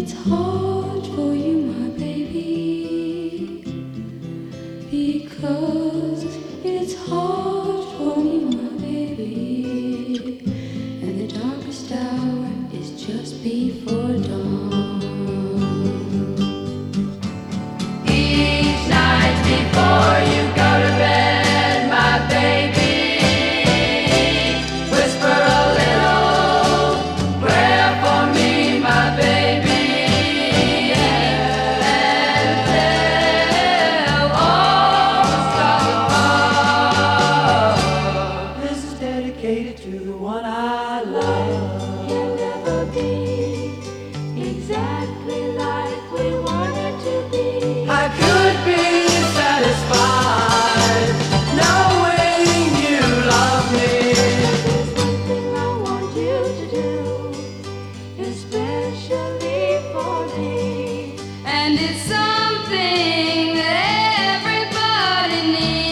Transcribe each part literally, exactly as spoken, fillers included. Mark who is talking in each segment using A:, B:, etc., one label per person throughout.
A: it's hard for you, my baby, because it's hard for you, my baby, and the darkest hour is just before dawn. Each night before you go to bed, my baby, whisper a little prayer for me, my baby, and tell all the stars above.
B: This is dedicated to the one I love.
A: You'll never be exactly like we wanted to be.
B: I could be satisfied knowing you love me.
A: There's one thing I want you to do, especially for me, and it's something that everybody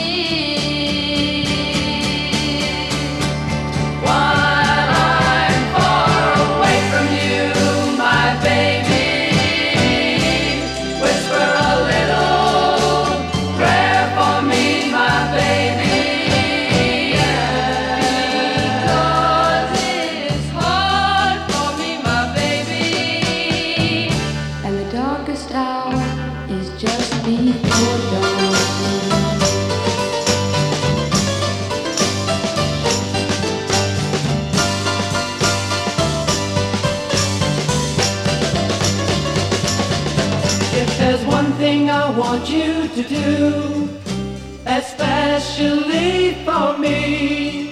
A: needs.
B: While I'm far away from you, my baby, whisper a little prayer for me, my baby,
A: Because it's hard for me, my baby, and the darkest hour is just before dawn.
B: if there's one thing I want you to do, especially for me,